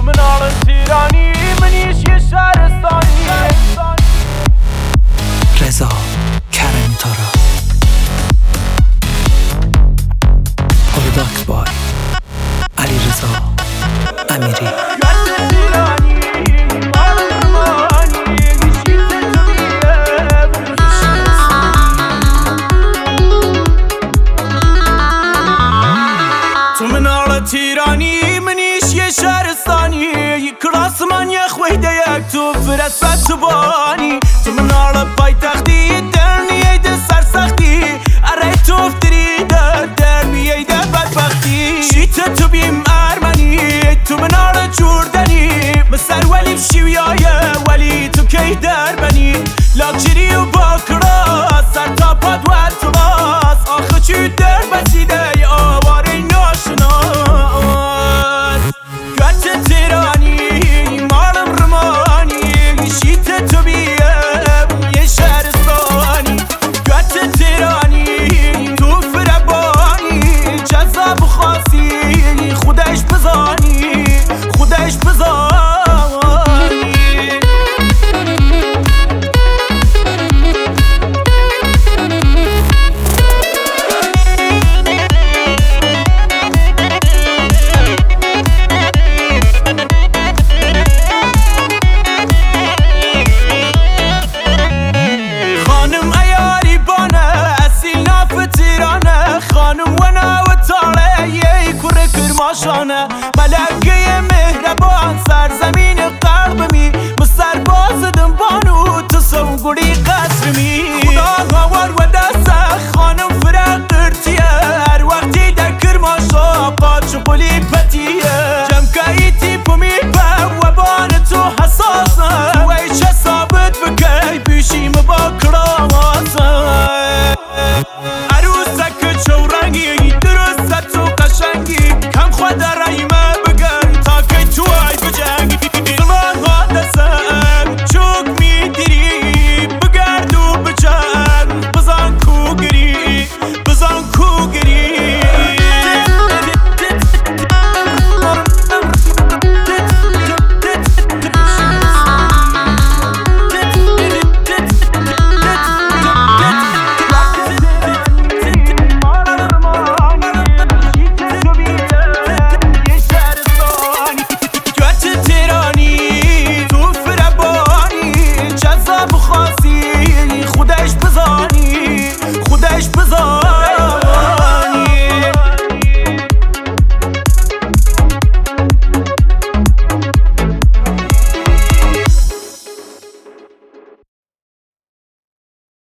تو مناڵ تیرانی منیش یه شهرستانی رضا کرمی تارا ارداکس بای علی رضا امیری تیرانی منیش یه شهرستانی کراس من یه خویده یک تو فرست تو بانی تو منال پای تختی درنیه ده سرسختی اره تو افتری در بیه ده بدبختی شیط تو بیم ارمنی تو منال جوردنی مسر ولی بشیویایه ولی تو کی در بنی لاکچری و باکراس سر تا پاد و اتلاس آخه چی در بسیده ی آواره ناشنا ملکه مهربان سرزمین قلبمی مسر بازدم بانو تو سوگوری قصرمی خدا هوار و دست خانم فرق ارتیه هر وقتی در کرماشا قاچ قلی پتیه